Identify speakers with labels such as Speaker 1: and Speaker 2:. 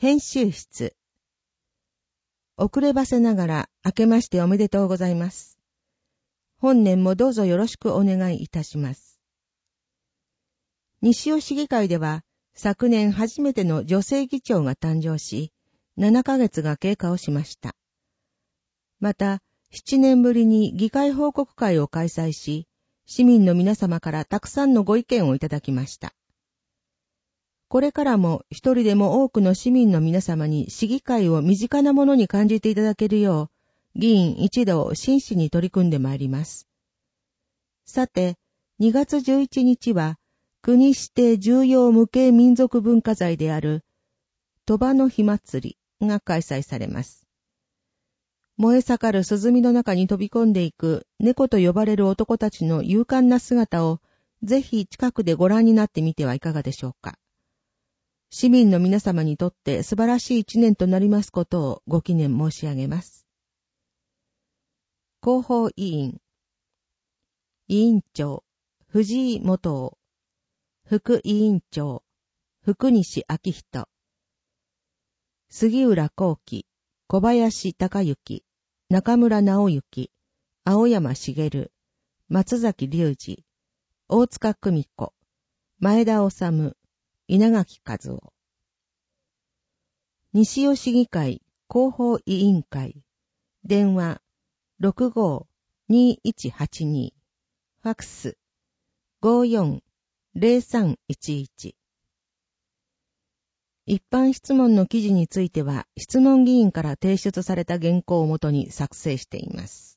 Speaker 1: 編集室。遅ればせながら明けましておめでとうございます。本年もどうぞよろしくお願いいたします。西尾市議会では昨年初めての女性議長が誕生し、7ヶ月が経過をしました。また、7年ぶりに議会報告会を開催し、市民の皆様からたくさんのご意見をいただきました。これからも一人でも多くの市民の皆様に市議会を身近なものに感じていただけるよう、議員一同真摯に取り組んでまいります。さて、2月11日は、国指定重要無形民族文化財である、鳥羽の火祭りが開催されます。燃え盛る鼓の中に飛び込んでいく猫と呼ばれる男たちの勇敢な姿を、ぜひ近くでご覧になってみてはいかがでしょうか。市民の皆様にとって素晴らしい一年となりますことをご記念申し上げます。広報委員、委員長、藤井元夫、副委員長、福西明人、杉浦幸喜、小林隆之、中村直之、青山茂、松崎隆二、大塚久美子、前田治、稲垣和夫。西尾市議会広報委員会、電話 65-2182、ファックス 54-0311。一般質問の記事については、質問議員から提出された原稿をもとに作成しています。